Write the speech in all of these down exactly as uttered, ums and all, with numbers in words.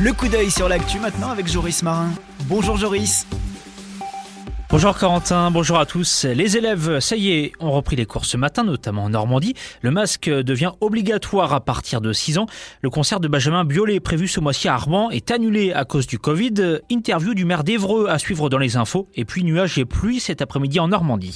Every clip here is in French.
Le coup d'œil sur l'actu maintenant avec Joris Marin. Bonjour Joris. Bonjour Corentin, bonjour à tous. Les élèves, ça y est, ont repris les cours ce matin, notamment en Normandie. Le masque devient obligatoire à partir de six ans. Le concert de Benjamin Biolay prévu ce mois-ci à Rouen est annulé à cause du Covid. Interview du maire d'Évreux à suivre dans les infos. Et puis nuages et pluie cet après-midi en Normandie.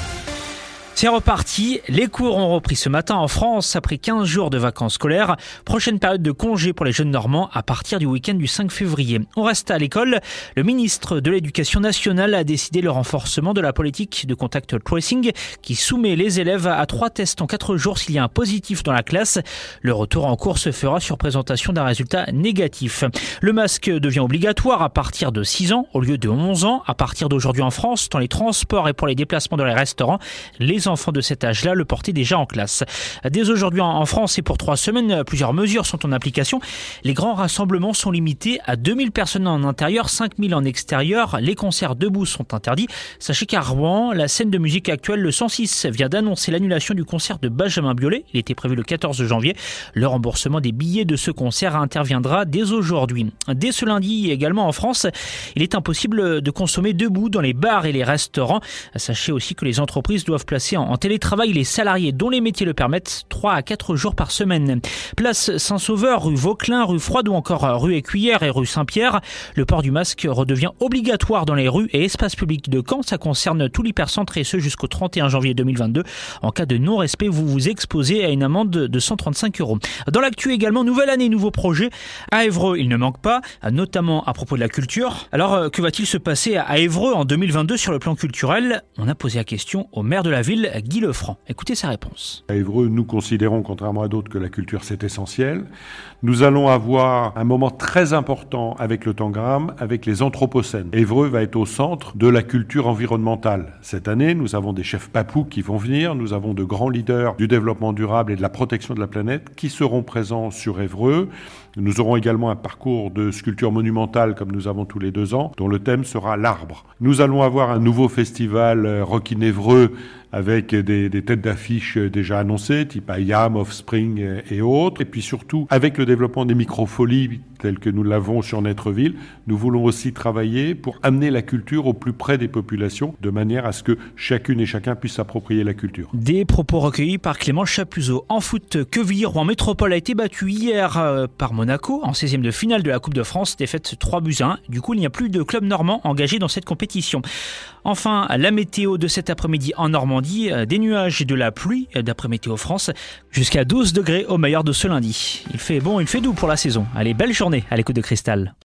C'est reparti, les cours ont repris ce matin en France après quinze jours de vacances scolaires. Prochaine période de congé pour les jeunes Normands à partir du week-end du cinq février. On reste à l'école. Le ministre de l'Éducation nationale a décidé le renforcement de la politique de contact tracing qui soumet les élèves à trois tests en quatre jours s'il y a un positif dans la classe. Le retour en cours se fera sur présentation d'un résultat négatif. Le masque devient obligatoire à partir de six ans au lieu de onze ans. À partir d'aujourd'hui en France, dans les transports et pour les déplacements dans les restaurants, les enfants de cet âge-là le portaient déjà en classe. Dès aujourd'hui en France et pour trois semaines, plusieurs mesures sont en application. Les grands rassemblements sont limités à deux mille personnes en intérieur, cinq mille en extérieur. Les concerts debout sont interdits. Sachez qu'à Rouen, la scène de musique actuelle, le cent six, vient d'annoncer l'annulation du concert de Benjamin Biolay. Il était prévu le quatorze janvier. Le remboursement des billets de ce concert interviendra dès aujourd'hui. Dès ce lundi également en France, il est impossible de consommer debout dans les bars et les restaurants. Sachez aussi que les entreprises doivent placer en télétravail les salariés dont les métiers le permettent trois à quatre jours par semaine. Place Saint-Sauveur, rue Vauquelin, rue Froide ou encore rue Écuyère et rue Saint-Pierre. Le port du masque redevient obligatoire dans les rues et espaces publics de Caen. Ça concerne tout l'hypercentre et ce jusqu'au trente et un janvier deux mille vingt-deux. En cas de non-respect, vous vous exposez à une amende de cent trente-cinq euros. Dans l'actu également, nouvelle année, nouveau projet. À Évreux, il ne manque pas, notamment à propos de la culture. Alors, que va-t-il se passer à Évreux en deux mille vingt-deux sur le plan culturel ? On a posé la question au maire de la ville, Guy Lefranc. Écoutez sa réponse. À Évreux, nous considérons, contrairement à d'autres, que la culture c'est essentiel. Nous allons avoir un moment très important avec le Tangram, avec les anthropocènes. Évreux va être au centre de la culture environnementale. Cette année, nous avons des chefs papous qui vont venir, nous avons de grands leaders du développement durable et de la protection de la planète qui seront présents sur Évreux. Nous aurons également un parcours de sculpture monumentale comme nous avons tous les deux ans, dont le thème sera l'arbre. Nous allons avoir un nouveau festival Rock in Évreux avec des, des têtes d'affiche déjà annoncées, type I A M, Offspring et autres. Et puis surtout, avec le développement des microfolies telles que nous l'avons sur Netreville, nous voulons aussi travailler pour amener la culture au plus près des populations, de manière à ce que chacune et chacun puisse s'approprier la culture. Des propos recueillis par Clément Chapuzot. En foot, Quevilly, Rouen Métropole a été battu hier euh, par Monaco en seizième de finale de la Coupe de France, défaite trois buts à un. Du coup, il n'y a plus de club normand engagé dans cette compétition. Enfin, la météo de cet après-midi en Normandie, des nuages et de la pluie d'après Météo France, jusqu'à douze degrés au meilleur de ce lundi. Il fait bon, il fait doux pour la saison. Allez, belle journée à l'écoute de Cristal.